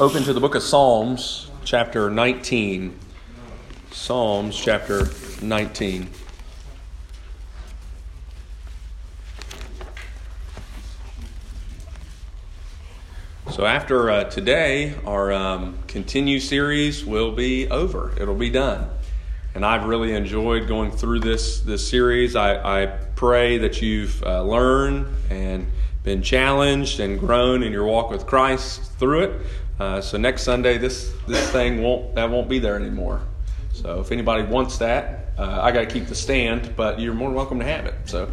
Open to the book of Psalms, chapter 19. Psalms, chapter 19. So after today, our Continue series will be over. It'll be done. And I've really enjoyed going through this series. I pray that you've learned and been challenged and grown in your walk with Christ through it. So next Sunday, this thing won't be there anymore. So if anybody wants that, I got to keep the stand, but you're more than welcome to have it. So,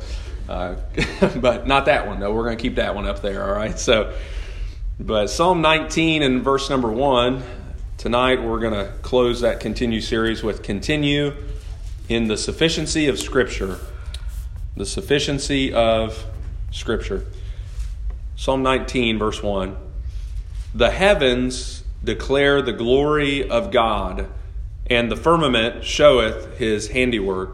but not that one. No, we're going to keep that one up there. All right. So, but Psalm 19 and verse number 1. Tonight we're going to close that Continue series with Continue in the Sufficiency of Scripture. The Sufficiency of Scripture. Psalm 19, verse 1. The heavens declare the glory of God, and the firmament showeth his handiwork.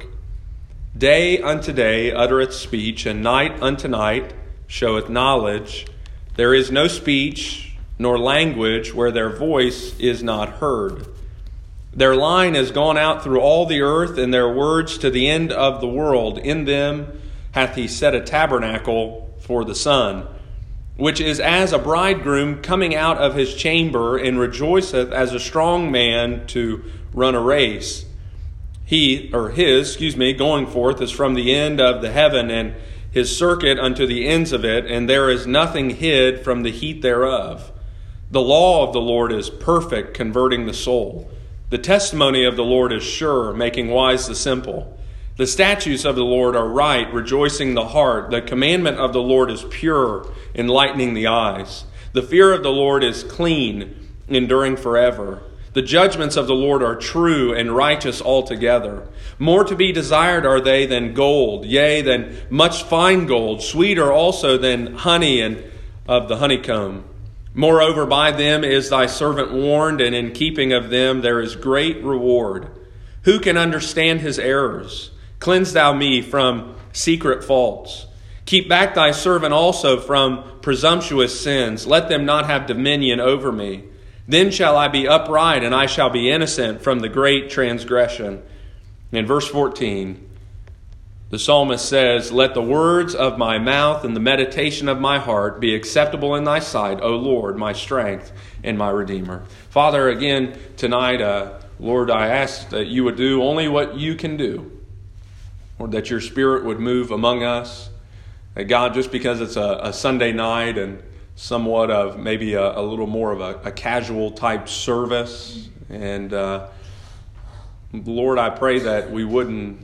Day unto day uttereth speech, and night unto night showeth knowledge. There is no speech nor language where their voice is not heard. Their line is gone out through all the earth, and their words to the end of the world. In them hath he set a tabernacle for the sun, which is as a bridegroom coming out of his chamber, and rejoiceth as a strong man to run a race. His going forth is from the end of the heaven, and his circuit unto the ends of it, and there is nothing hid from the heat thereof. The law of the Lord is perfect, converting the soul. The testimony of the Lord is sure, making wise the simple. The statutes of the Lord are right, rejoicing the heart. The commandment of the Lord is pure, enlightening the eyes. The fear of the Lord is clean, enduring forever. The judgments of the Lord are true and righteous altogether. More to be desired are they than gold, yea, than much fine gold, sweeter also than honey and of the honeycomb. Moreover, by them is thy servant warned, and in keeping of them there is great reward. Who can understand his errors? Cleanse thou me from secret faults. Keep back thy servant also from presumptuous sins. Let them not have dominion over me. Then shall I be upright, and I shall be innocent from the great transgression. And in verse 14, the psalmist says, Let the words of my mouth and the meditation of my heart be acceptable in thy sight, O Lord, my strength and my Redeemer. Father, again tonight, Lord, I ask that you would do only what you can do. Or that your Spirit would move among us. That God, just because it's a Sunday night and somewhat of maybe a little more of a casual type service. And Lord, I pray that we wouldn't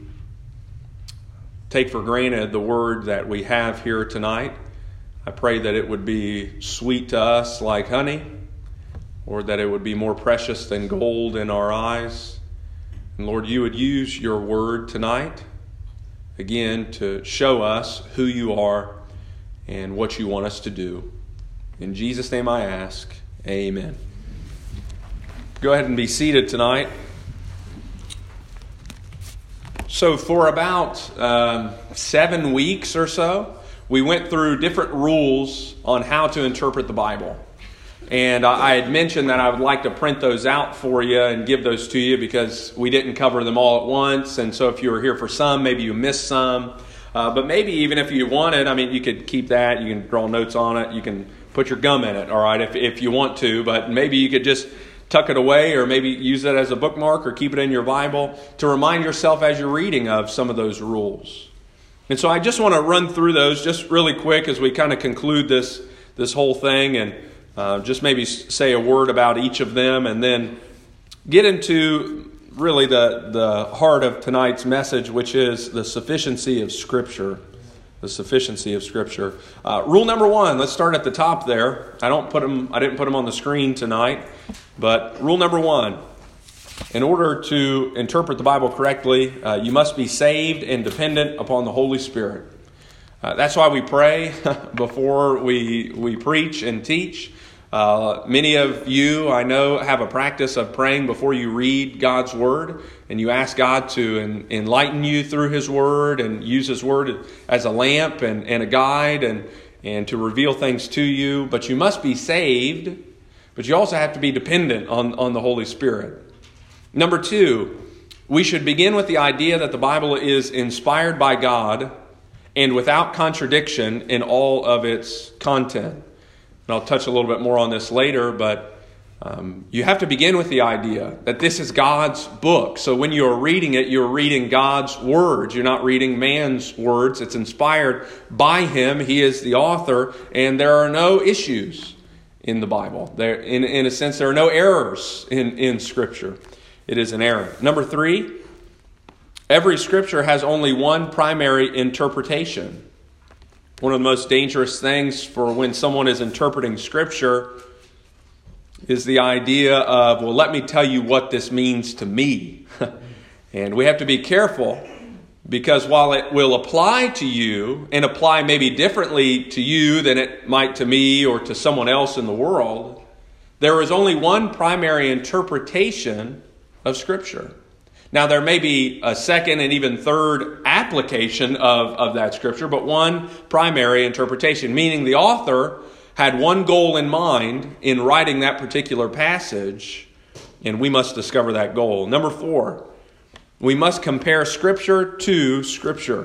take for granted the word that we have here tonight. I pray that it would be sweet to us like honey, or that it would be more precious than gold in our eyes. And Lord, you would use your word tonight, again, to show us who you are and what you want us to do. In Jesus' name I ask, amen. Go ahead and be seated tonight. So for about 7 weeks or so, we went through different rules on how to interpret the Bible. And I had mentioned that I would like to print those out for you and give those to you because we didn't cover them all at once. And so if you were here for some, maybe you missed some. But maybe even if you wanted, you could keep that. You can draw notes on it. You can put your gum in it, all right, if you want to. But maybe you could just tuck it away, or maybe use it as a bookmark, or keep it in your Bible to remind yourself as you're reading of some of those rules. And so I just want to run through those just really quick as we kind of conclude this whole thing, and just maybe say a word about each of them, and then get into really the heart of tonight's message, which is the sufficiency of Scripture. The sufficiency of Scripture. Rule number 1, let's start at the top there. I didn't put them on the screen tonight, but rule number 1, in order to interpret the Bible correctly, you must be saved and dependent upon the Holy Spirit. That's why we pray before we preach and teach. Many of you, I know, have a practice of praying before you read God's Word, and you ask God to enlighten you through His Word and use His Word as a lamp and a guide and to reveal things to you. But you must be saved But you also have to be dependent on the Holy Spirit. Number 2, we should begin with the idea that the Bible is inspired by God and without contradiction in all of its content. And I'll touch a little bit more on this later, but you have to begin with the idea that this is God's book. So when you're reading it, you're reading God's words. You're not reading man's words. It's inspired by Him. He is the author, and there are no issues in the Bible. In a sense, there are no errors in Scripture. It is inerrant. Number 3, every Scripture has only one primary interpretation. One of the most dangerous things for when someone is interpreting Scripture is the idea of, well, let me tell you what this means to me. And we have to be careful, because while it will apply to you and apply maybe differently to you than it might to me or to someone else in the world, there is only one primary interpretation of Scripture. Now, there may be a second and even third application of that Scripture, but one primary interpretation, meaning the author had one goal in mind in writing that particular passage, and we must discover that goal. Number 4, we must compare Scripture to Scripture.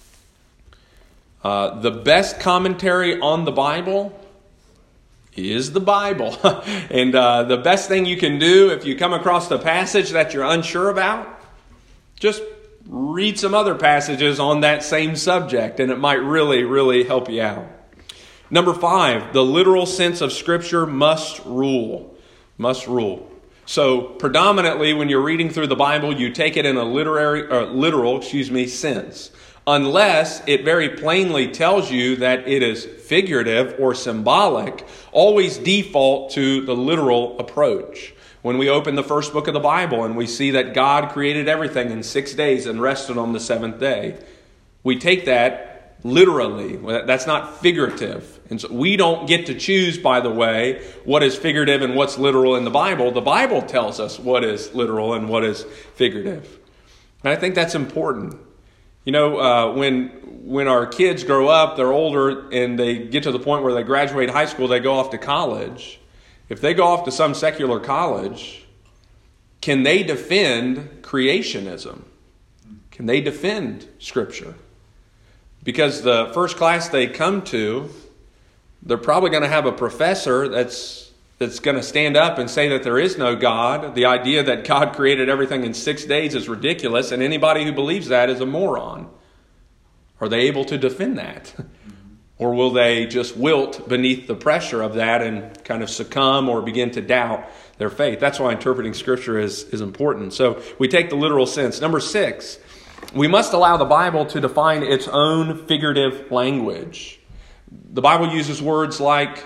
The best commentary on the Bible is the Bible. And the best thing you can do if you come across a passage that you're unsure about, just read some other passages on that same subject, and it might really, really help you out. Number 5, the literal sense of Scripture must rule. Must rule. So predominantly when you're reading through the Bible, you take it in a literal sense. Unless it very plainly tells you that it is figurative or symbolic, always default to the literal approach. When we open the first book of the Bible and we see that God created everything in 6 days and rested on the seventh day, we take that literally. That's not figurative. And so we don't get to choose, by the way, what is figurative and what's literal in the Bible. The Bible tells us what is literal and what is figurative. And I think that's important. You know, when our kids grow up, they're older, and they get to the point where they graduate high school, they go off to college. If they go off to some secular college, can they defend creationism? Can they defend Scripture? Because the first class they come to, they're probably going to have a professor that's going to stand up and say that there is no God. The idea that God created everything in 6 days is ridiculous, and anybody who believes that is a moron. Are they able to defend that? Or will they just wilt beneath the pressure of that and kind of succumb or begin to doubt their faith? That's why interpreting Scripture is important. So we take the literal sense. Number 6, we must allow the Bible to define its own figurative language. The Bible uses words like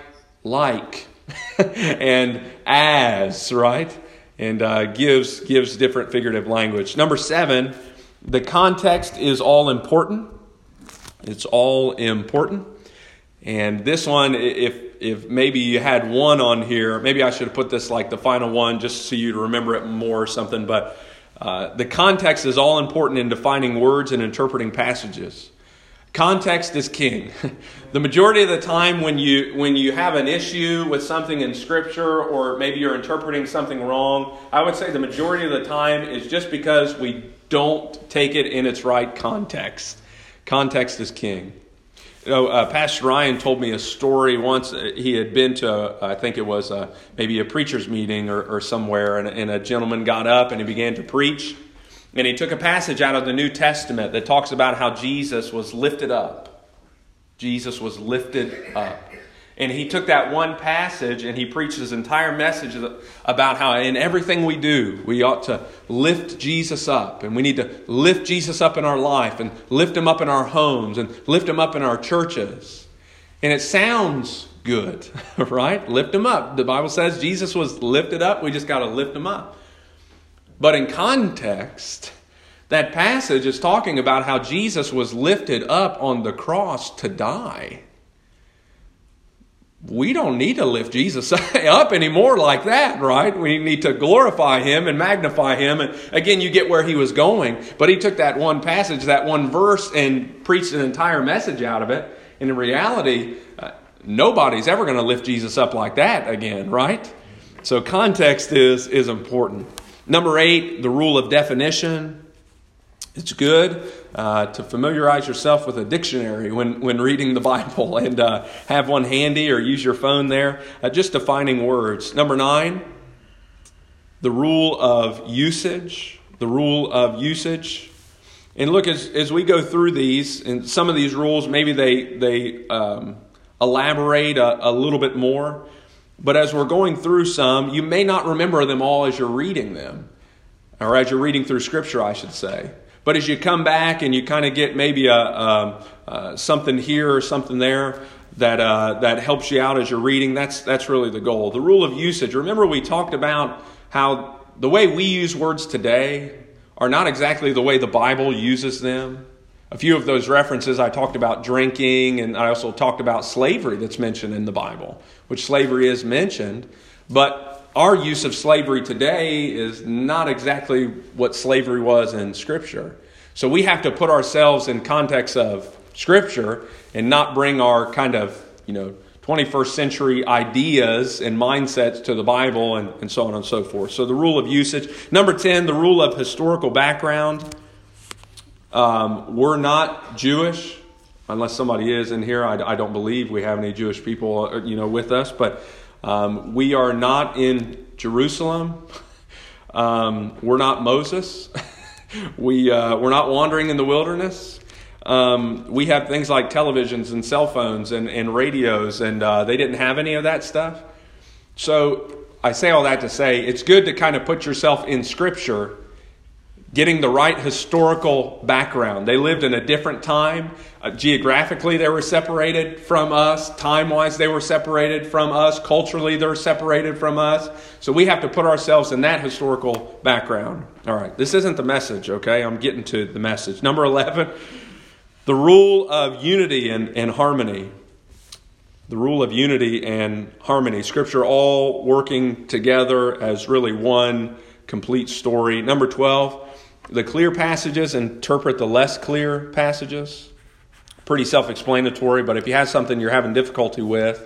and as, right? And gives different figurative language. Number 7, the context is all important. It's all important. And this one, if maybe you had one on here, maybe I should have put this like the final one just so you to remember it more or something. But the context is all important in defining words and interpreting passages. Context is king. The majority of the time when you have an issue with something in Scripture, or maybe you're interpreting something wrong, I would say the majority of the time is just because we don't take it in its right context. Context is king. You know, Pastor Ryan told me a story once. He had been to, I think it was maybe a preacher's meeting or somewhere, and a gentleman got up and he began to preach. And he took a passage out of the New Testament that talks about how Jesus was lifted up. Jesus was lifted up. And he took that one passage and he preached his entire message about how in everything we do, we ought to lift Jesus up. And we need to lift Jesus up in our life and lift Him up in our homes and lift Him up in our churches. And it sounds good, right? Lift Him up. The Bible says Jesus was lifted up. We just got to lift Him up. But in context, that passage is talking about how Jesus was lifted up on the cross to die. We don't need to lift Jesus up anymore like that, right? We need to glorify Him and magnify Him. And again, you get where he was going. But he took that one passage, that one verse, and preached an entire message out of it. And in reality, nobody's ever going to lift Jesus up like that again, right? So context is important. Number 8, the rule of definition. It's good to familiarize yourself with a dictionary when reading the Bible and have one handy or use your phone there. Just defining words. Number 9, the rule of usage. The rule of usage. And look, as we go through these, and some of these rules, maybe they elaborate a little bit more. But as we're going through some, you may not remember them all as you're reading them. Or as you're reading through Scripture, I should say. But as you come back and you kind of get maybe something here or something there that helps you out as you're reading, that's really the goal. The rule of usage. Remember we talked about how the way we use words today are not exactly the way the Bible uses them. A few of those references, I talked about drinking, and I also talked about slavery that's mentioned in the Bible, which slavery is mentioned. But our use of slavery today is not exactly what slavery was in Scripture. So we have to put ourselves in context of Scripture and not bring our kind of, 21st century ideas and mindsets to the Bible and so on and so forth. So the rule of usage. Number 10, the rule of historical background. We're not Jewish, unless somebody is in here. I don't believe we have any Jewish people, with us. But we are not in Jerusalem. We're not Moses. We're not wandering in the wilderness. We have things like televisions and cell phones and radios, and they didn't have any of that stuff. So I say all that to say it's good to kind of put yourself in Scripture, getting the right historical background. They lived in a different time. Geographically, they were separated from us. Time-wise, they were separated from us. Culturally, they're separated from us. So we have to put ourselves in that historical background. All right, this isn't the message, okay? I'm getting to the message. Number 11, the rule of unity and harmony. The rule of unity and harmony. Scripture all working together as really one complete story. Number 12, the clear passages interpret the less clear passages. Pretty self-explanatory, but if you have something you're having difficulty with,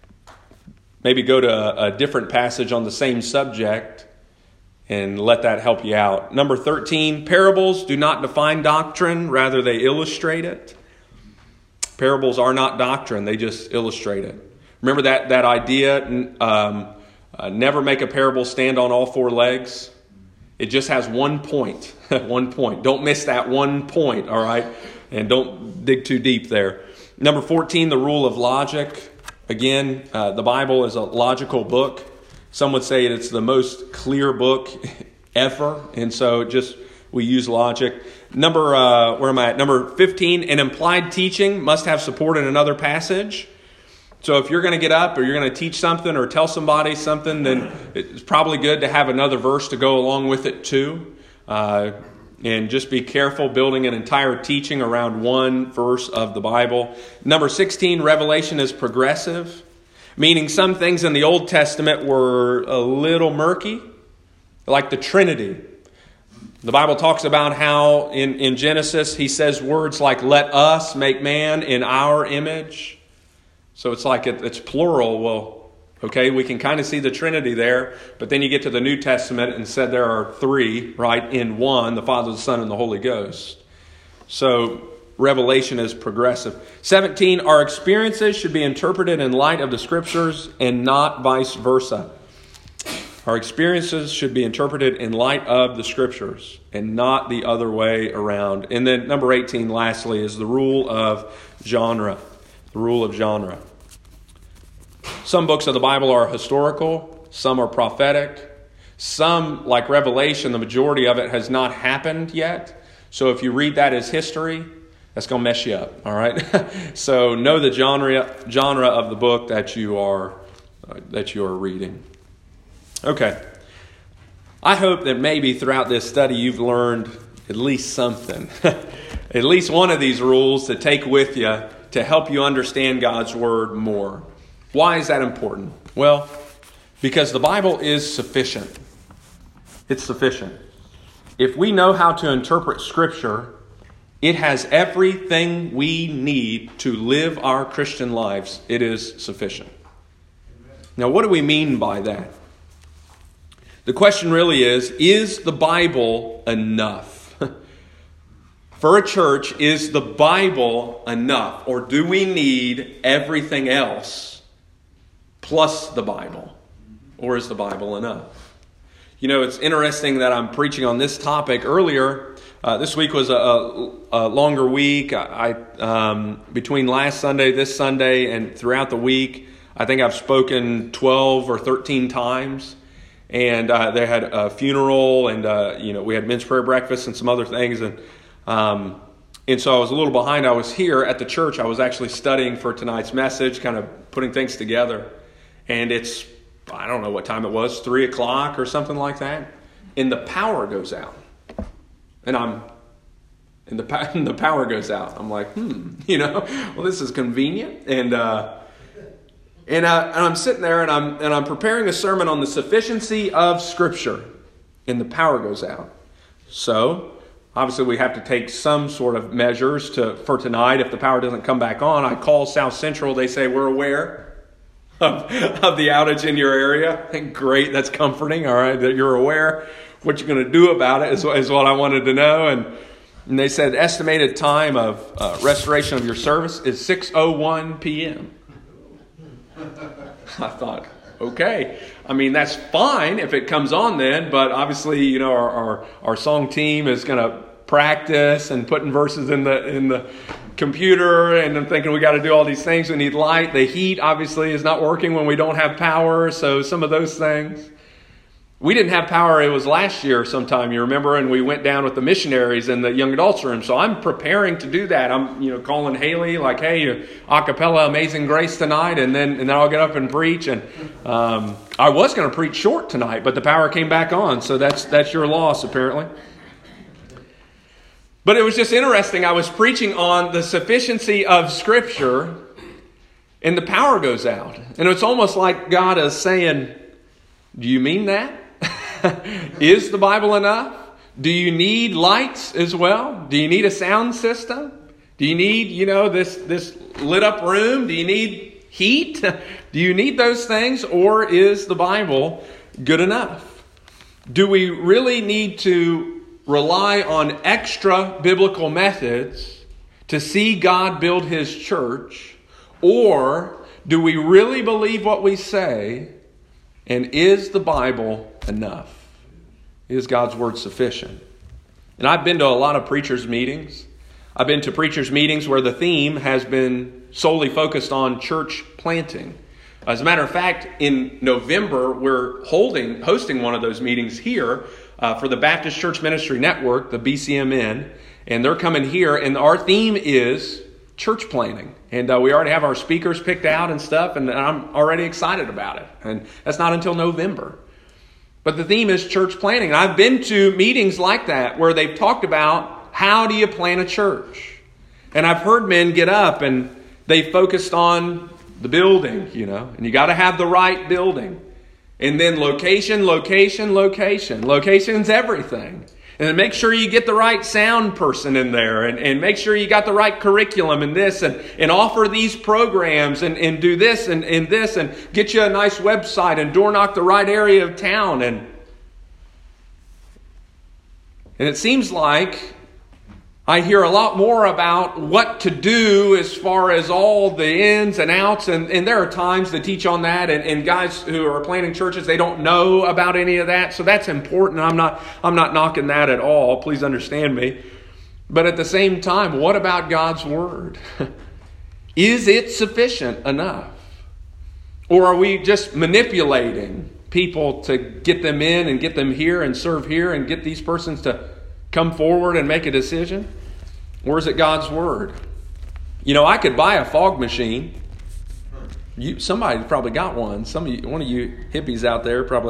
maybe go to a different passage on the same subject and let that help you out. Number 13, parables do not define doctrine, rather they illustrate it. Parables are not doctrine, they just illustrate it. Remember that idea, never make a parable stand on all four legs? It just has one point. One point. Don't miss that one point, all right? And don't dig too deep there. Number 14, the rule of logic. Again, the Bible is a logical book. Some would say it's the most clear book ever. And so we use logic. Number 15, an implied teaching must have support in another passage. So if you're going to get up or you're going to teach something or tell somebody something, then it's probably good to have another verse to go along with it too. And just be careful building an entire teaching around one verse of the Bible. Number 16, revelation is progressive, meaning some things in the Old Testament were a little murky, like the Trinity. The Bible talks about how in Genesis he says words like, let us make man in our image. So it's like it's plural. Well, okay, we can kind of see the Trinity there, but then you get to the New Testament and said there are three, right, in one, the Father, the Son, and the Holy Ghost. So revelation is progressive. 17, our experiences should be interpreted in light of the Scriptures and not vice versa. Our experiences should be interpreted in light of the Scriptures and not the other way around. And then number 18, lastly, is the rule of genre. The rule of genre. Some books of the Bible are historical. Some are prophetic. Some, like Revelation, the majority of it has not happened yet. So if you read that as history, that's going to mess you up. All right. So know the genre of the book that you are reading. Okay. I hope that maybe throughout this study you've learned at least something, at least one of these rules to take with you to help you understand God's Word more. Why is that important? Well, because the Bible is sufficient. It's sufficient. If we know how to interpret Scripture, it has everything we need to live our Christian lives. It is sufficient. Now, what do we mean by that? The question really is the Bible enough? For a church, is the Bible enough? Or do we need everything else plus the Bible? Or is the Bible enough? You know, it's interesting that I'm preaching on this topic earlier. This week was a longer week. Between last Sunday, this Sunday, and throughout the week, I think I've spoken 12 or 13 times. And they had a funeral, and we had men's prayer breakfast and some other things, and so I was a little behind. I was here at the church. I was actually studying for tonight's message, kind of putting things together, and I don't know what time it was, 3 o'clock or something like that, and the power goes out, and the power goes out. I'm like, well, this is convenient, and I'm sitting there and I'm preparing a sermon on the sufficiency of Scripture, and the power goes out. So obviously we have to take some sort of measures for tonight. If the power doesn't come back on, I call South Central. They say, we're aware of the outage in your area. I think, great, that's comforting. All right, that you're aware. What you're going to do about it is what I wanted to know. And they said estimated time of restoration of your service is 6:01 p.m. I thought, okay. I mean, that's fine if it comes on then, but obviously, our song team is going to practice and putting verses in the computer, and I'm thinking we got to do all these things. We need light. The heat obviously is not working when we don't have power, so some of those things. We didn't have power, it was last year sometime, you remember, and we went down with the missionaries in the young adults room. So I'm preparing to do that. I'm, calling Haley, like, hey, a cappella Amazing Grace tonight, and then I'll get up and preach. And I was going to preach short tonight, but the power came back on, so that's your loss, apparently. But it was just interesting. I was preaching on the sufficiency of Scripture, and the power goes out. And it's almost like God is saying, do you mean that? Is the Bible enough? Do you need lights as well? Do you need a sound system? Do you need, this lit up room? Do you need heat? Do you need those things? Or is the Bible good enough? Do we really need to rely on extra biblical methods to see God build His church? Or do we really believe what we say? And is the Bible enough? Is God's Word sufficient? And I've been to a lot of preachers' meetings. I've been to preachers' meetings where the theme has been solely focused on church planting. As a matter of fact, in November, we're hosting one of those meetings here for the Baptist Church Ministry Network, the BCMN. And they're coming here, and our theme is church planting. And we already have our speakers picked out and stuff, and I'm already excited about it. And that's not until November. But the theme is church planting. And I've been to meetings like that where they've talked about how do you plant a church. And I've heard men get up and they focused on the building, and you got to have the right building. And then location. Location's everything. And then make sure you get the right sound person in there, and make sure you got the right curriculum in this, and offer these programs, and do this and this, and get you a nice website, and door knock the right area of town. And it seems like I hear a lot more about what to do as far as all the ins and outs. And there are times to teach on that. And guys who are planting churches, they don't know about any of that. So that's important. I'm not knocking that at all. Please understand me. But at the same time, what about God's Word? Is it sufficient enough? Or are we just manipulating people to get them in and get them here and serve here and get these persons to come forward and make a decision? Or is it God's Word? I could buy a fog machine. Somebody probably got one. One of you hippies out there probably.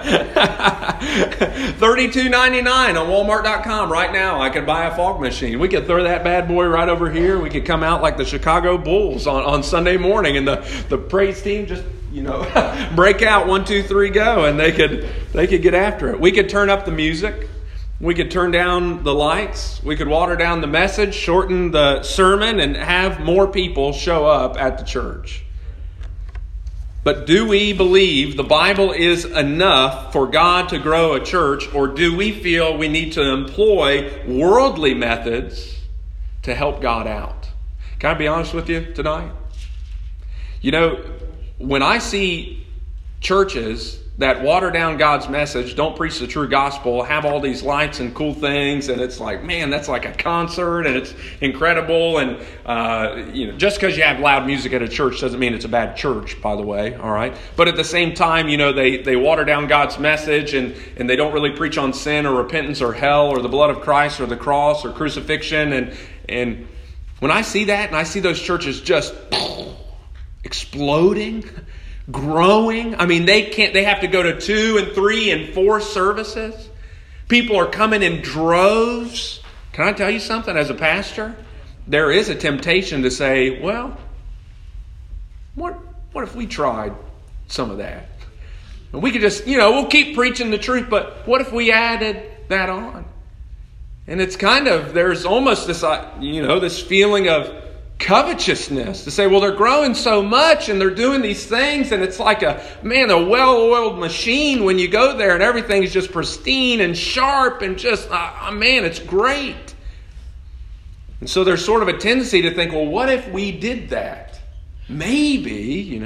$32.99 on Walmart.com right now. I could buy a fog machine. We could throw that bad boy right over here. We could come out like the Chicago Bulls on Sunday morning, and the praise team just break out 1, 2, 3, go, and they could get after it. We could turn up the music. We could turn down the lights. We could water down the message, shorten the sermon, and have more people show up at the church. But do we believe the Bible is enough for God to grow a church, or do we feel we need to employ worldly methods to help God out? Can I be honest with you tonight? You know, when I see churches that water down God's message, don't preach the true gospel, have all these lights and cool things, and it's like, man, that's like a concert, and it's incredible. And just because you have loud music at a church doesn't mean it's a bad church, by the way. All right, but at the same time, they water down God's message, and they don't really preach on sin or repentance or hell or the blood of Christ or the cross or crucifixion. And when I see that, and I see those churches just exploding, growing. I mean, they have to go to 2 and 3 and 4 services. People are coming in droves. Can I tell you something as a pastor? There is a temptation to say, well, what if we tried some of that? And we could just, we'll keep preaching the truth, but what if we added that on? And it's there's almost this, this feeling of covetousness to say, well, they're growing so much and they're doing these things, and it's like a well-oiled machine when you go there, and everything's just pristine and sharp and just, it's great. And so there's sort of a tendency to think, well, what if we did that? Maybe,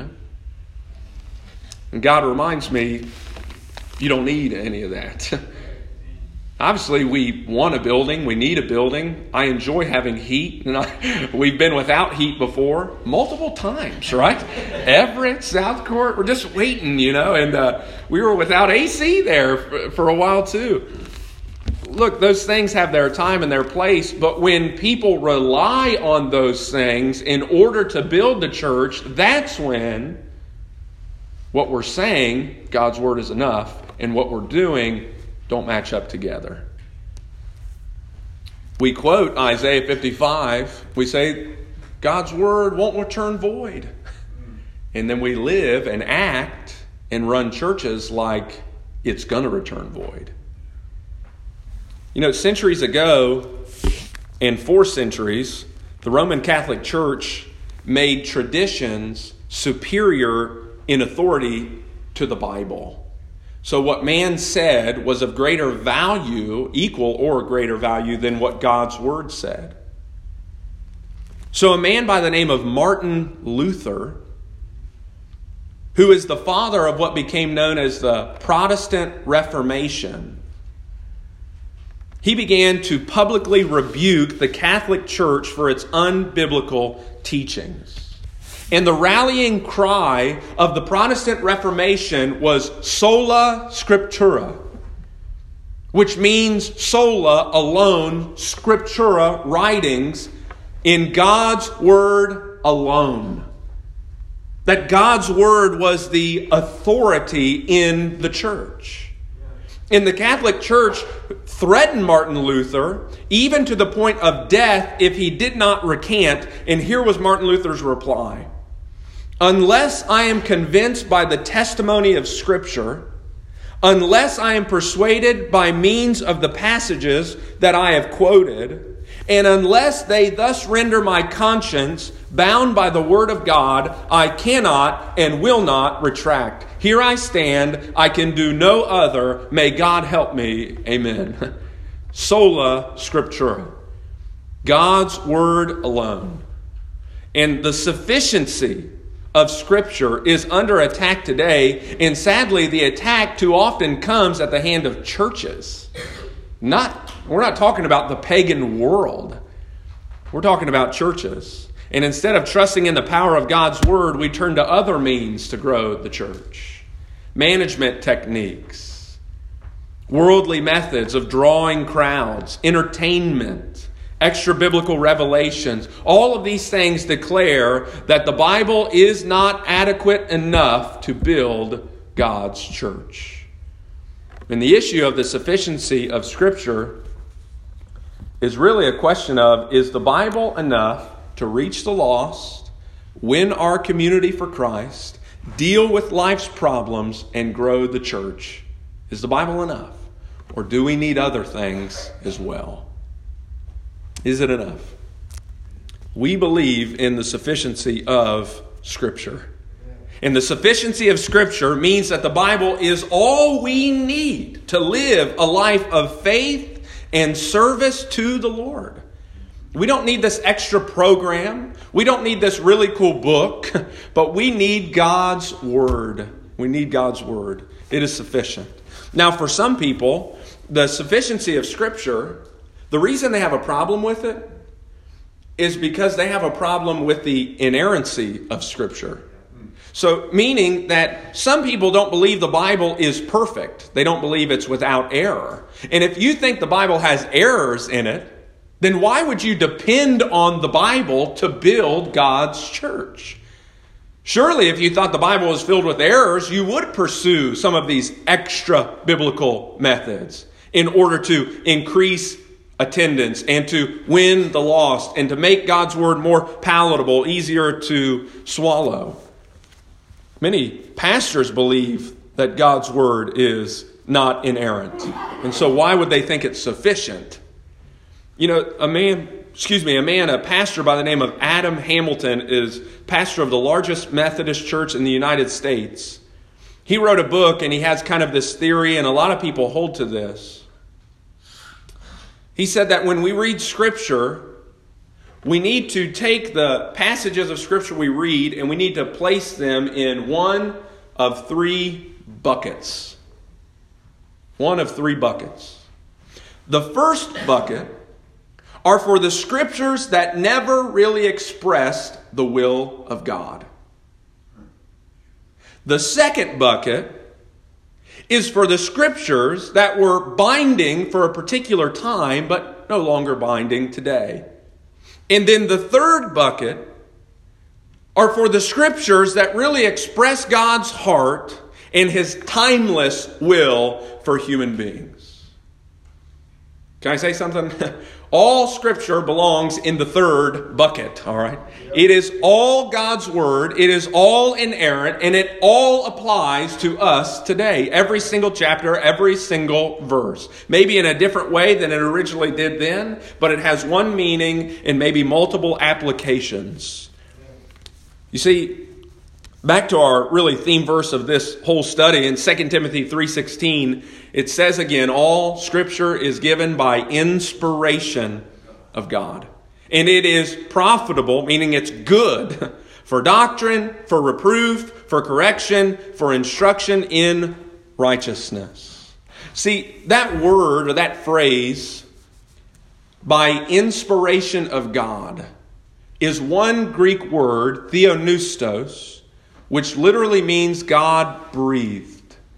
And God reminds me, you don't need any of that. Obviously, we want a building. We need a building. I enjoy having heat. We've been without heat before multiple times, right? Everett, South Court, we're just waiting, and we were without AC there for a while too. Look, those things have their time and their place, but when people rely on those things in order to build the church, that's when what we're saying, God's word is enough, and what we're doing don't match up together. We quote Isaiah 55. We say, God's word won't return void. And then we live and act and run churches like it's going to return void. Centuries ago, and 4 centuries, the Roman Catholic Church made traditions superior in authority to the Bible. So what man said was of greater value, equal or greater value, than what God's word said. So a man by the name of Martin Luther, who is the father of what became known as the Protestant Reformation, he began to publicly rebuke the Catholic Church for its unbiblical teachings. And the rallying cry of the Protestant Reformation was sola scriptura, which means sola, alone, scriptura, writings, in God's word alone. That God's word was the authority in the church. And the Catholic Church threatened Martin Luther, even to the point of death, if he did not recant. And here was Martin Luther's reply. Unless I am convinced by the testimony of Scripture, unless I am persuaded by means of the passages that I have quoted, and unless they thus render my conscience bound by the Word of God, I cannot and will not retract. Here I stand, I can do no other. May God help me. Amen. Sola Scriptura. God's Word alone. And the sufficiency of Scripture is under attack today, and sadly the attack too often comes at the hand of churches. We're not talking about the pagan world. We're talking about churches. And instead of trusting in the power of God's Word, we turn to other means to grow the church. Management techniques, worldly methods of drawing crowds, entertainment, extra biblical revelations. All of these things declare that the Bible is not adequate enough to build God's church. And the issue of the sufficiency of Scripture is really a question of, is the Bible enough to reach the lost, win our community for Christ, deal with life's problems, and grow the church? Is the Bible enough? Or do we need other things as well? Is it enough? We believe in the sufficiency of Scripture. And the sufficiency of Scripture means that the Bible is all we need to live a life of faith and service to the Lord. We don't need this extra program. We don't need this really cool book, but we need God's Word. We need God's Word. It is sufficient. Now, for some people, the sufficiency of Scripture, the reason they have a problem with it is because they have a problem with the inerrancy of Scripture. So, meaning that some people don't believe the Bible is perfect. They don't believe it's without error. And if you think the Bible has errors in it, then why would you depend on the Bible to build God's church? Surely, if you thought the Bible was filled with errors, you would pursue some of these extra biblical methods in order to increase attendance and to win the lost and to make God's Word more palatable, easier to swallow. Many pastors believe that God's Word is not inerrant. And so why would they think it's sufficient? You know, a pastor by the name of Adam Hamilton is pastor of the largest Methodist church in the United States. He wrote a book and he has kind of this theory, and a lot of people hold to this. He said that when we read Scripture, we need to take the passages of Scripture we read and we need to place them in one of three buckets. One of three buckets. The first bucket are for the Scriptures that never really expressed the will of God. The second bucket is for the Scriptures that were binding for a particular time but no longer binding today. And then the third bucket are for the Scriptures that really express God's heart and His timeless will for human beings. Can I say something? All Scripture belongs in the third bucket, all right? It is all God's Word, it is all inerrant, and it all applies to us today. Every single chapter, every single verse. Maybe in a different way than it originally did then, but it has one meaning and maybe multiple applications. You see, back to our really theme verse of this whole study in 2 Timothy 3:16, it says again, all Scripture is given by inspiration of God. And it is profitable, meaning it's good, for doctrine, for reproof, for correction, for instruction in righteousness. See, that word or that phrase, by inspiration of God, is one Greek word, theopneustos, which literally means God breathed.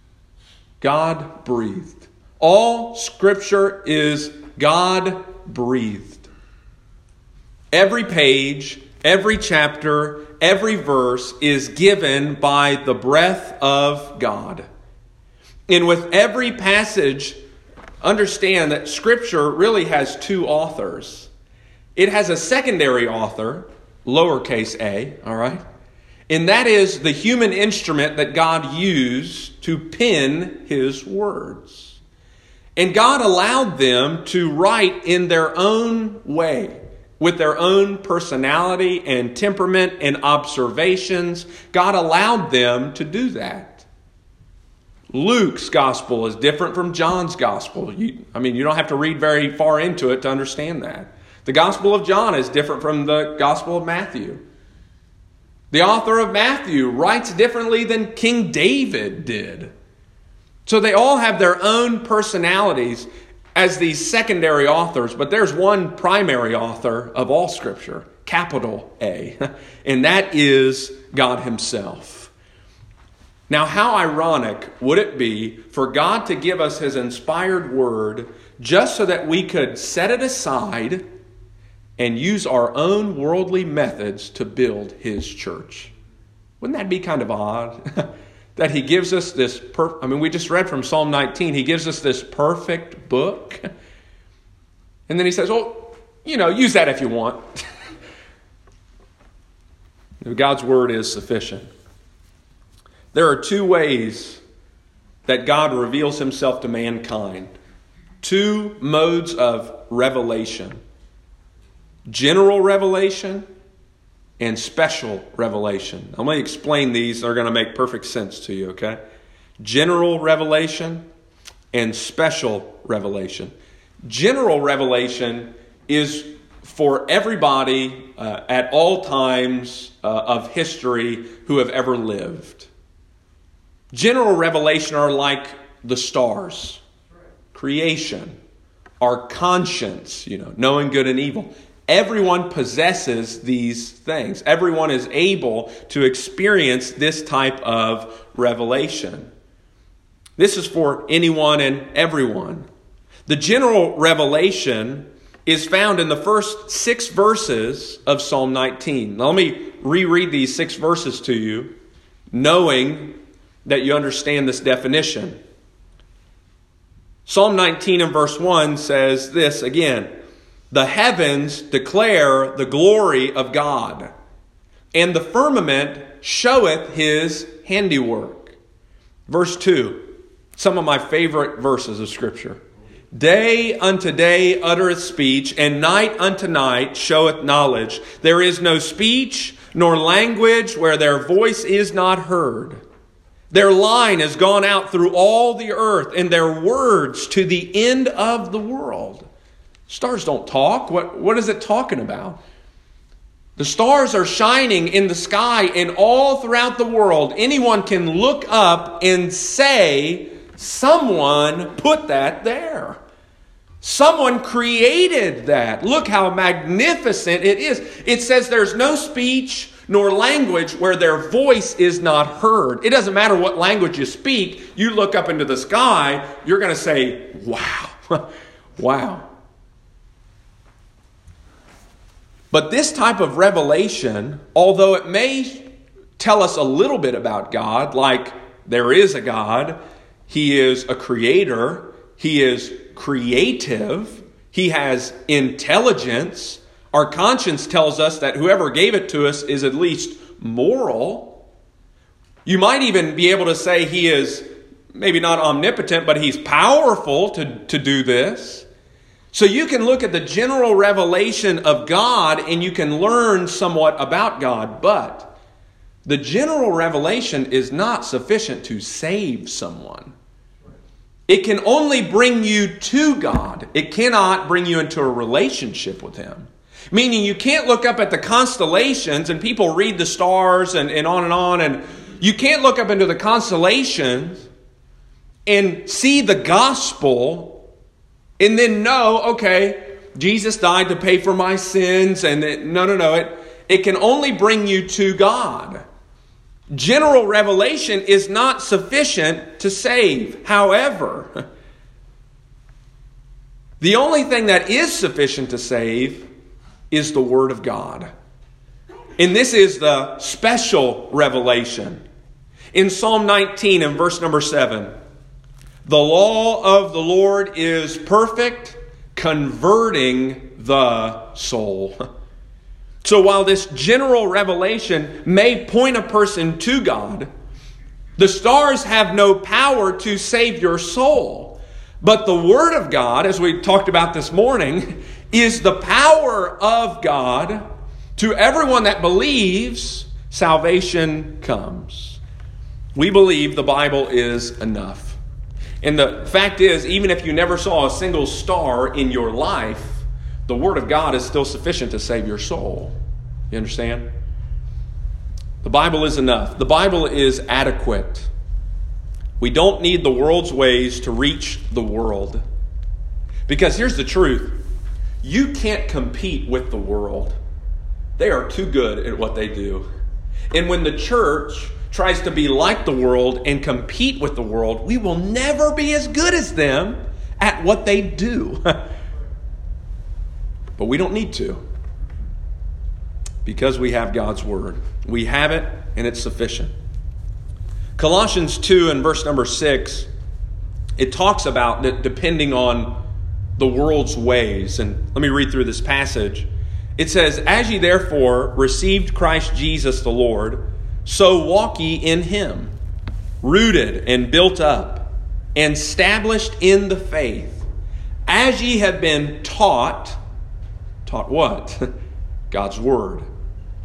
God breathed. All Scripture is God breathed. Every page, every chapter, every verse is given by the breath of God. And with every passage, understand that Scripture really has two authors. It has a secondary author, lowercase a, all right? And that is the human instrument that God used to pen His words. And God allowed them to write in their own way, with their own personality and temperament and observations. God allowed them to do that. Luke's gospel is different from John's gospel. You don't have to read very far into it to understand that. The Gospel of John is different from the Gospel of Matthew. The author of Matthew writes differently than King David did. So they all have their own personalities as these secondary authors, but there's one primary author of all Scripture, capital A, and that is God Himself. Now, how ironic would it be for God to give us His inspired Word just so that we could set it aside and use our own worldly methods to build His church? Wouldn't that be kind of odd? That He gives us this, we just read from Psalm 19, He gives us this perfect book. And then He says, use that if you want. God's Word is sufficient. There are two ways that God reveals Himself to mankind. Two modes of revelation. General revelation and special revelation. I'm going to explain these. They're going to make perfect sense to you, okay? General revelation and special revelation. General revelation is for everybody at all times of history who have ever lived. General revelation are like the stars, creation, our conscience, knowing good and evil. Everyone possesses these things. Everyone is able to experience this type of revelation. This is for anyone and everyone. The general revelation is found in the first 6 verses of Psalm 19. Now let me reread these 6 verses to you, knowing that you understand this definition. Psalm 19 and verse 1 says this again: "The heavens declare the glory of God, and the firmament showeth his handiwork." Verse 2, some of my favorite verses of Scripture. "Day unto day uttereth speech, and night unto night showeth knowledge. There is no speech nor language where their voice is not heard. Their line has gone out through all the earth, and their words to the end of the world." Stars don't talk. What is it talking about? The stars are shining in the sky and all throughout the world. Anyone can look up and say, someone put that there. Someone created that. Look how magnificent it is. It says there's no speech nor language where their voice is not heard. It doesn't matter what language you speak. You look up into the sky, you're going to say, wow, wow. But this type of revelation, although it may tell us a little bit about God, like there is a God, He is a creator, He is creative, He has intelligence. Our conscience tells us that whoever gave it to us is at least moral. You might even be able to say He is maybe not omnipotent, but He's powerful to do this. So you can look at the general revelation of God and you can learn somewhat about God, but the general revelation is not sufficient to save someone. It can only bring you to God. It cannot bring you into a relationship with Him. Meaning you can't look up at the constellations, and people read the stars and on, and you can't look up into the constellations and see the gospel and then know, okay, Jesus died to pay for my sins, and no. It can only bring you to God. General revelation is not sufficient to save. However, the only thing that is sufficient to save is the Word of God. And this is the special revelation. In Psalm 19 and verse number 7, "The law of the Lord is perfect, converting the soul." So while this general revelation may point a person to God, the stars have no power to save your soul. But the Word of God, as we talked about this morning, is the power of God. To everyone that believes, salvation comes. We believe the Bible is enough. And the fact is, even if you never saw a single star in your life, the Word of God is still sufficient to save your soul. You understand? The Bible is enough. The Bible is adequate. We don't need the world's ways to reach the world. Because here's the truth. You can't compete with the world. They are too good at what they do. And when the church tries to be like the world and compete with the world, we will never be as good as them at what they do. But we don't need to. Because we have God's Word. We have it and it's sufficient. Colossians 2 and verse number 6, it talks about that depending on the world's ways. And let me read through this passage. It says, "As ye therefore received Christ Jesus the Lord, so walk ye in Him, rooted and built up, and established in the faith, as ye have been taught." Taught what? God's Word.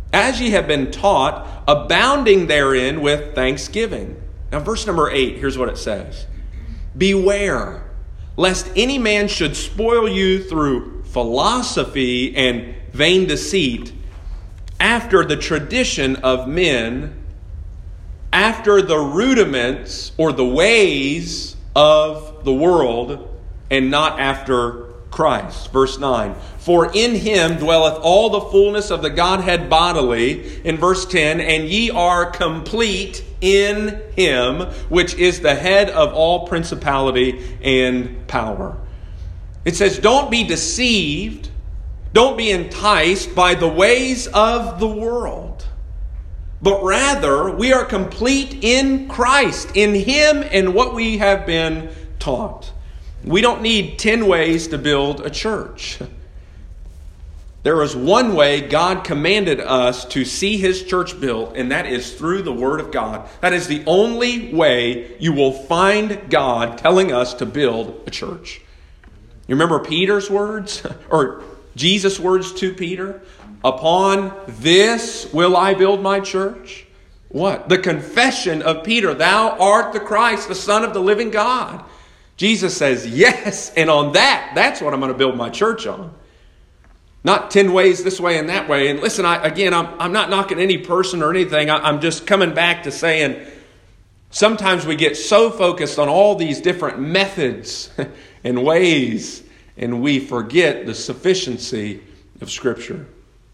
as ye have been taught, abounding therein with thanksgiving. Now, verse number 8, here's what it says. Beware, lest any man should spoil you through philosophy and vain deceit, after the tradition of men, after the rudiments or the ways of the world, and not after Christ. Verse 9, for in him dwelleth all the fullness of the Godhead bodily. In verse 10, and ye are complete in him, which is the head of all principality and power. It says, don't be deceived, don't be enticed by the ways of the world, but rather we are complete in Christ, in him and what we have been taught. We don't need 10 ways to build a church. There is one way God commanded us to see his church built, and that is through the Word of God. That is the only way you will find God telling us to build a church. You remember Peter's words, or Jesus' words to Peter? Upon this will I build my church. What? The confession of Peter, thou art the Christ, the Son of the living God. Jesus says, yes, and on that's what I'm going to build my church on. Not 10 ways this way and that way. And listen, I'm not knocking any person or anything. I'm just coming back to saying sometimes we get so focused on all these different methods and ways, and we forget the sufficiency of Scripture.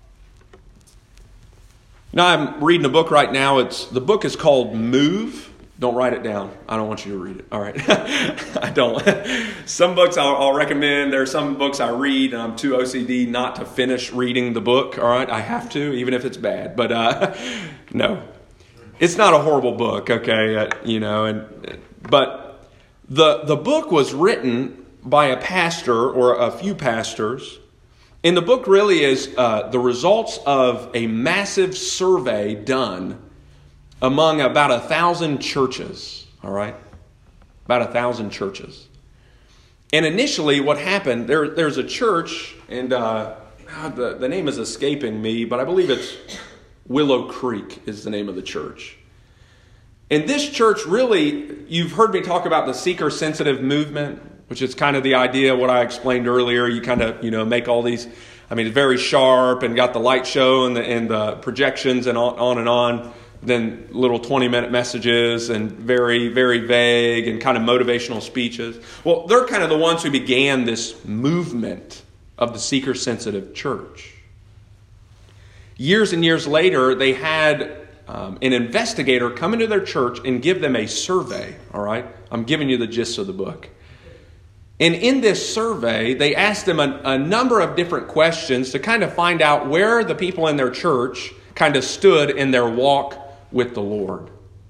Now, I'm reading a book right now. The book is called Move. Don't write it down. I don't want you to read it. All right. I don't. Some books I'll recommend. There are some books I read, and I'm too OCD not to finish reading the book. All right. I have to, even if it's bad. But no. It's not a horrible book, okay? But the book was written by a pastor or a few pastors. And the book really is the results of a massive survey done among about 1,000 churches, all right? About 1,000 churches. And initially what happened, there's a church, and the name is escaping me, but I believe it's Willow Creek is the name of the church. And this church really, you've heard me talk about the seeker-sensitive movement, which is kind of the idea, what I explained earlier. You kind of, make all these, it's very sharp and got the light show and the projections and on and on. Then little 20-minute messages and very, very vague and kind of motivational speeches. Well, they're kind of the ones who began this movement of the seeker-sensitive church. Years and years later, they had an investigator come into their church and give them a survey, all right? I'm giving you the gist of the book. And in this survey, they asked them a number of different questions to kind of find out where the people in their church kind of stood in their walk with the Lord.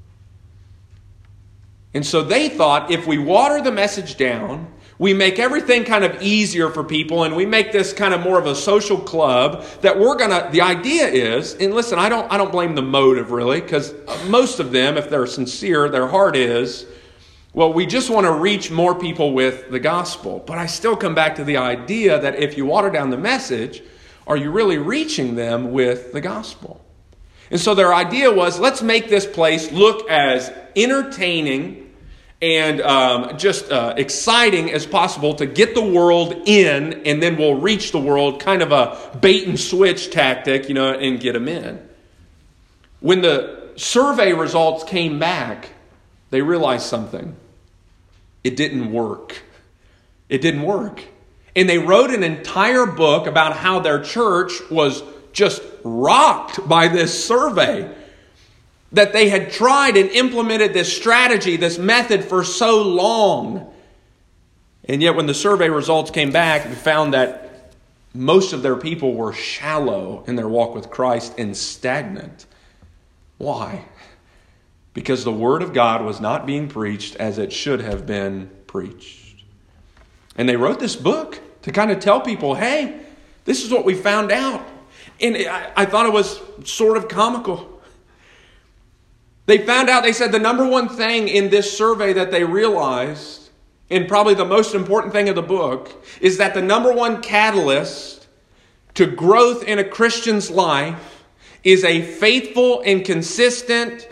And so they thought if we water the message down, we make everything kind of easier for people, and we make this kind of more of a social club, that the idea is, and listen, I don't blame the motive really, because most of them, if they're sincere, their heart is, well, we just want to reach more people with the gospel. But I still come back to the idea that if you water down the message, are you really reaching them with the gospel? And so their idea was, let's make this place look as entertaining and just exciting as possible to get the world in, and then we'll reach the world, kind of a bait and switch tactic, and get them in. When the survey results came back, they realized something. It didn't work. It didn't work. And they wrote an entire book about how their church was just rocked by this survey. That they had tried and implemented this strategy, this method for so long. And yet when the survey results came back, we found that most of their people were shallow in their walk with Christ and stagnant. Why? Because the Word of God was not being preached as it should have been preached. And they wrote this book to kind of tell people, hey, this is what we found out. And I thought it was sort of comical. They found out, they said the number one thing in this survey that they realized, and probably the most important thing of the book, is that the number one catalyst to growth in a Christian's life is a faithful and consistent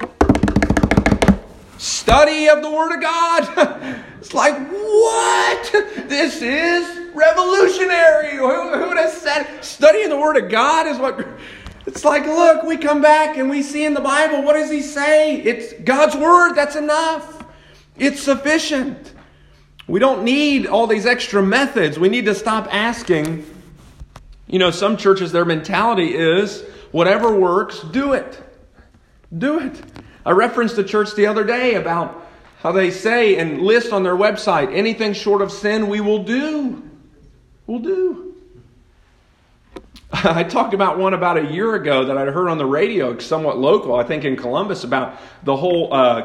study of the Word of God. It's like, what? This is revolutionary. Who would have said studying the Word of God is what... It's like, look, we come back and we see in the Bible, what does He say? It's God's Word, that's enough. It's sufficient. We don't need all these extra methods. We need to stop asking. Some churches, their mentality is, whatever works, do it. Do it. I referenced a church the other day about how they say and list on their website, anything short of sin we will do. We'll do. I talked about one about a year ago that I'd heard on the radio, somewhat local, I think in Columbus, about the whole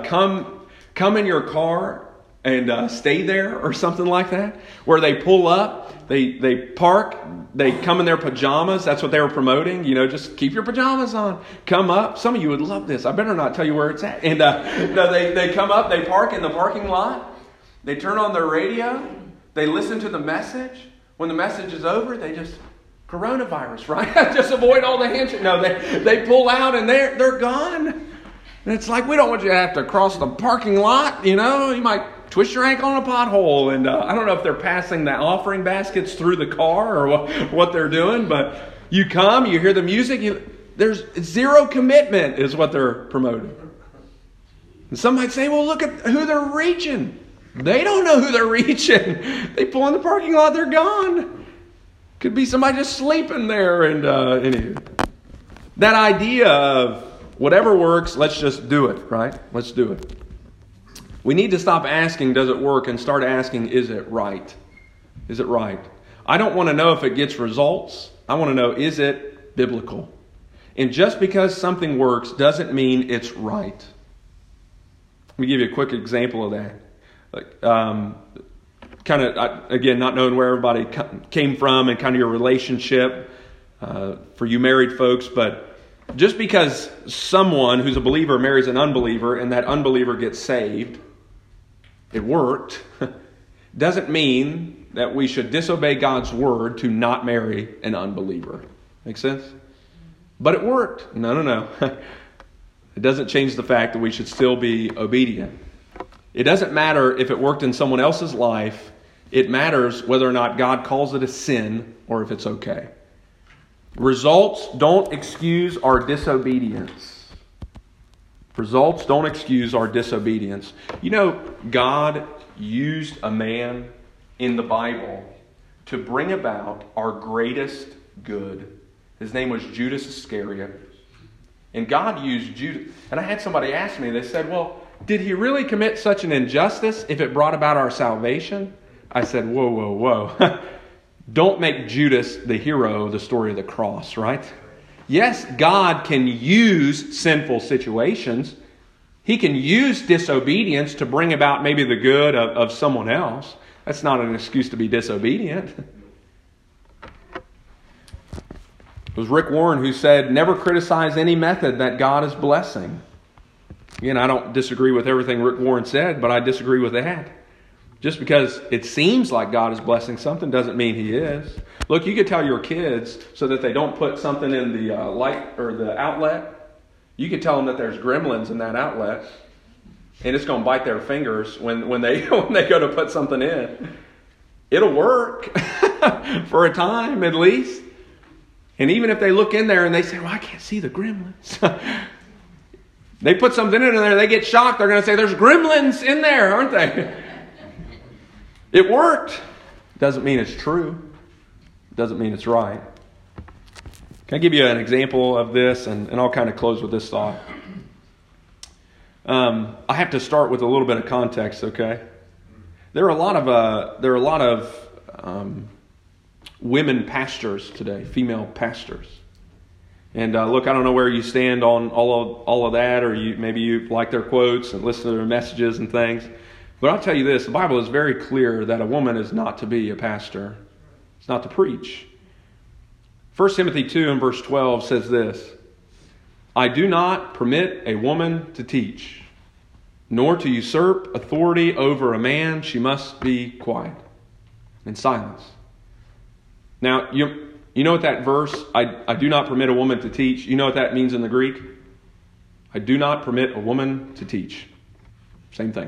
come in your car and stay there or something like that, where they pull up, they park, they come in their pajamas. That's what they were promoting. Just keep your pajamas on. Come up. Some of you would love this. I better not tell you where it's at. And they come up, they park in the parking lot. They turn on their radio. They listen to the message. When the message is over, they just... Coronavirus, right? Just avoid all the handshake. No, they pull out and they're gone. And it's like, we don't want you to have to cross the parking lot. You might twist your ankle on a pothole. And I don't know if they're passing the offering baskets through the car or what they're doing. But you come, you hear the music. There's zero commitment is what they're promoting. And some might say, well, look at who they're reaching. They don't know who they're reaching. They pull in the parking lot, they're gone. Could be somebody just sleeping there. And anyway, that idea of whatever works, let's just do it, right? Let's do it. We need to stop asking, does it work? And start asking, is it right? Is it right? I don't want to know if it gets results. I want to know, is it biblical? And just because something works doesn't mean it's right. Let me give you a quick example of that. Kind of, again, not knowing where everybody came from and kind of your relationship for you married folks, but just because someone who's a believer marries an unbeliever and that unbeliever gets saved, it worked, doesn't mean that we should disobey God's word to not marry an unbeliever. Make sense? But it worked. No. It doesn't change the fact that we should still be obedient. It doesn't matter if it worked in someone else's life. It matters whether or not God calls it a sin or if it's okay. Results don't excuse our disobedience. Results don't excuse our disobedience. God used a man in the Bible to bring about our greatest good. His name was Judas Iscariot. And God used Judas. And I had somebody ask me, they said, well, did he really commit such an injustice if it brought about our salvation? I said, whoa. Don't make Judas the hero of the story of the cross, right? Yes, God can use sinful situations. He can use disobedience to bring about maybe the good of someone else. That's not an excuse to be disobedient. It was Rick Warren who said, never criticize any method that God is blessing. Again, I don't disagree with everything Rick Warren said, but I disagree with that. Just because it seems like God is blessing something doesn't mean He is. Look, you could tell your kids so that they don't put something in the light or the outlet. You could tell them that there's gremlins in that outlet, and it's going to bite their fingers when they go to put something in. It'll work for a time at least. And even if they look in there and they say, well, I can't see the gremlins. They put something in there, they get shocked. They're going to say, there's gremlins in there, aren't they? It worked. Doesn't mean it's true. Doesn't mean it's right. Can I give you an example of this? And I'll kind of close with this thought. I have to start with a little bit of context, okay? There are a lot of women pastors today, female pastors. And look, I don't know where you stand on all of that, or maybe you like their quotes and listen to their messages and things. But I'll tell you this, the Bible is very clear that a woman is not to be a pastor. It's not to preach. 1 Timothy 2 and verse 12 says this, I do not permit a woman to teach, nor to usurp authority over a man. She must be quiet, in silence. Now, You know what that verse, I do not permit a woman to teach, you know what that means in the Greek? I do not permit a woman to teach. Same thing.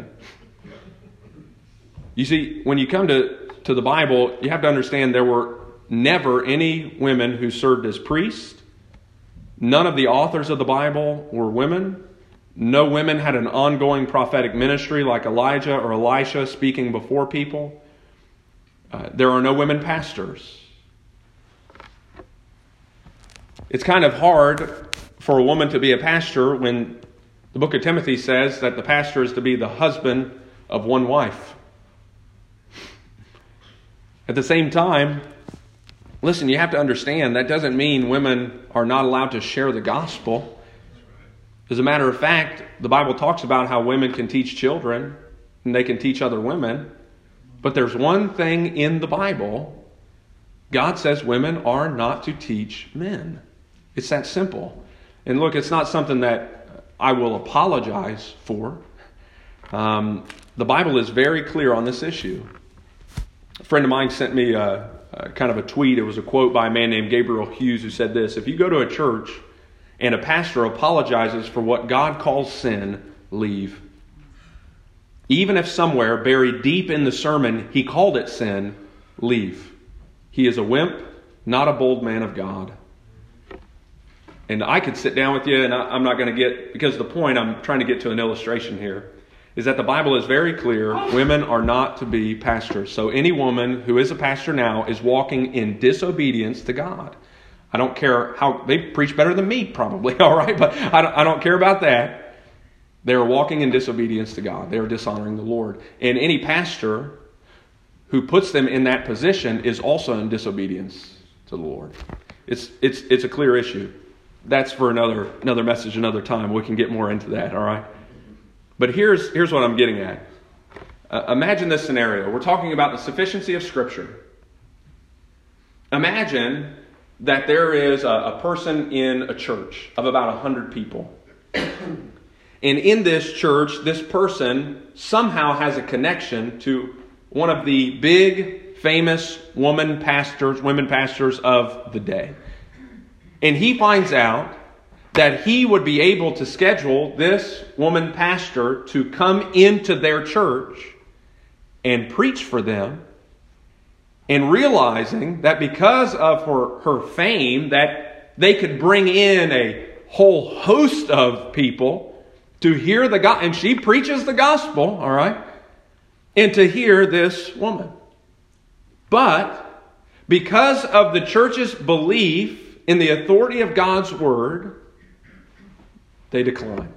You see, when you come to the Bible, you have to understand there were never any women who served as priests. None of the authors of the Bible were women. No women had an ongoing prophetic ministry like Elijah or Elisha speaking before people. There are no women pastors. It's kind of hard for a woman to be a pastor when the book of Timothy says that the pastor is to be the husband of one wife. At the same time, listen, you have to understand that doesn't mean women are not allowed to share the gospel. As a matter of fact, the Bible talks about how women can teach children and they can teach other women. But there's one thing in the Bible. God says women are not to teach men. It's that simple. And look, it's not something that I will apologize for. The Bible is very clear on this issue. A friend of mine sent me kind of a tweet. It was a quote by a man named Gabriel Hughes who said this: if you go to a church and a pastor apologizes for what God calls sin, leave. Even if somewhere buried deep in the sermon he called it sin, leave. He is a wimp, not a bold man of God. And I could sit down with you, and I'm not going to get, because the point I'm trying to get to an illustration here is that the Bible is very clear. Women are not to be pastors. So any woman who is a pastor now is walking in disobedience to God. I don't care how, they preach better than me probably, all right? But I don't care about that. They are walking in disobedience to God. They are dishonoring the Lord. And any pastor who puts them in that position is also in disobedience to the Lord. It's a clear issue. That's for another message, another time. We can get more into that, all right? But here's what I'm getting at. Imagine this scenario. We're talking about the sufficiency of Scripture. Imagine that there is a person in a church of about 100 people. And in this church, this person somehow has a connection to one of the big, famous women pastors of the day. And he finds out that he would be able to schedule this woman pastor to come into their church and preach for them, and realizing that because of her fame, that they could bring in a whole host of people to hear the gospel. And she preaches the gospel, all right, and to hear this woman. But because of the church's belief in the authority of God's word, they decline.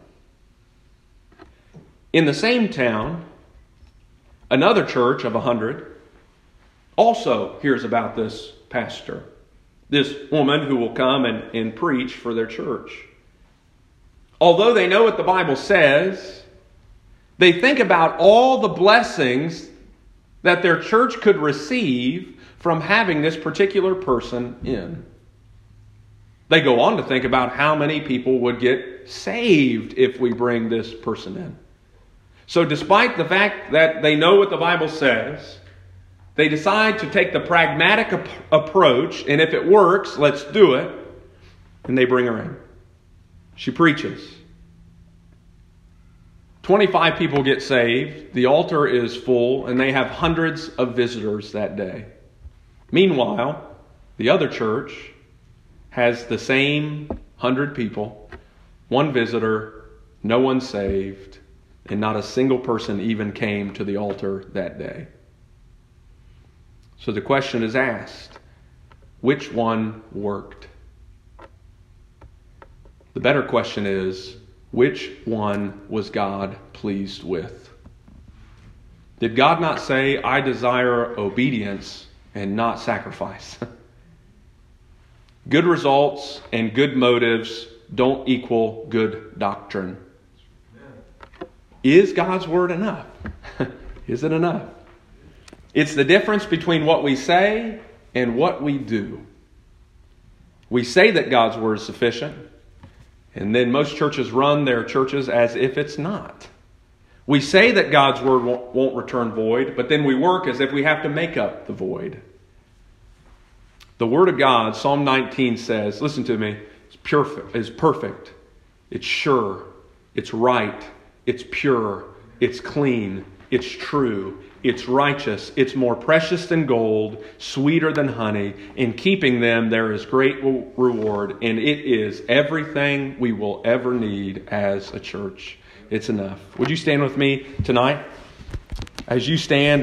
In the same town, another church of 100 also hears about this pastor, this woman who will come and preach for their church. Although they know what the Bible says, they think about all the blessings that their church could receive from having this particular person in. They go on to think about how many people would get saved if we bring this person in. So despite the fact that they know what the Bible says, they decide to take the pragmatic approach, and if it works, let's do it. And they bring her in. She preaches. 25 people get saved. The altar is full, and they have hundreds of visitors that day. Meanwhile, the other church has the same 100 people, one visitor, no one saved, and not a single person even came to the altar that day. So the question is asked, which one worked? The better question is, which one was God pleased with? Did God not say, I desire obedience and not sacrifice? Good results and good motives don't equal good doctrine. Is God's word enough? Is it enough? It's the difference between what we say and what we do. We say that God's word is sufficient, and then most churches run their churches as if it's not. We say that God's word won't return void, but then we work as if we have to make up the void. The Word of God, Psalm 19 says, listen to me, it's perfect, it's sure, it's right, it's pure, it's clean, it's true, it's righteous, it's more precious than gold, sweeter than honey. In keeping them, there is great reward, and it is everything we will ever need as a church. It's enough. Would you stand with me tonight? As you stand,